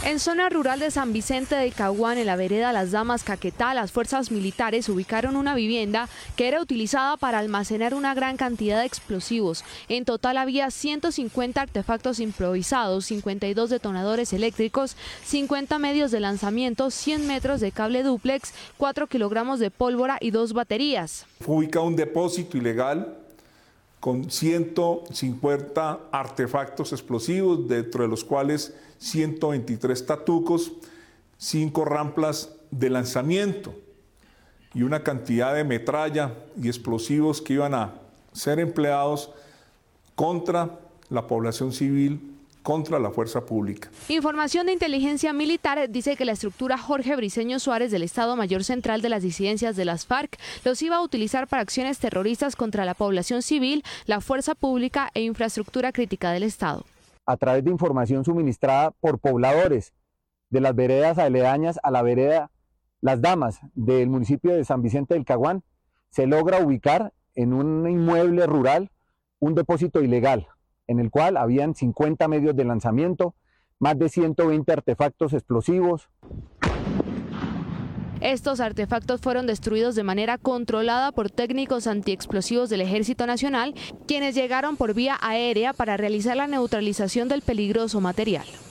En zona rural de San Vicente del Caguán, en la vereda Las Damas, Caquetá, las fuerzas militares ubicaron una vivienda que era utilizada para almacenar una gran cantidad de explosivos. En total había 150 artefactos improvisados, 52 detonadores eléctricos, 50 medios de lanzamiento, 100 metros de cable dúplex, 4 kilogramos de pólvora y 2 baterías. Fue ubicado un depósito ilegal con 150 artefactos explosivos, dentro de los cuales 123 tatucos, 5 ramplas de lanzamiento y una cantidad de metralla y explosivos que iban a ser empleados contra la población civil, contra la fuerza pública. Información de inteligencia militar dice que la estructura Jorge Briceño Suárez del Estado Mayor Central de las disidencias de las FARC los iba a utilizar para acciones terroristas contra la población civil, la fuerza pública e infraestructura crítica del Estado. A través de información suministrada por pobladores de las veredas aledañas a la vereda Las Damas del municipio de San Vicente del Caguán, se logra ubicar en un inmueble rural un depósito ilegal, en el cual habían 50 medios de lanzamiento, más de 120 artefactos explosivos. Estos artefactos fueron destruidos de manera controlada por técnicos antiexplosivos del Ejército Nacional, quienes llegaron por vía aérea para realizar la neutralización del peligroso material.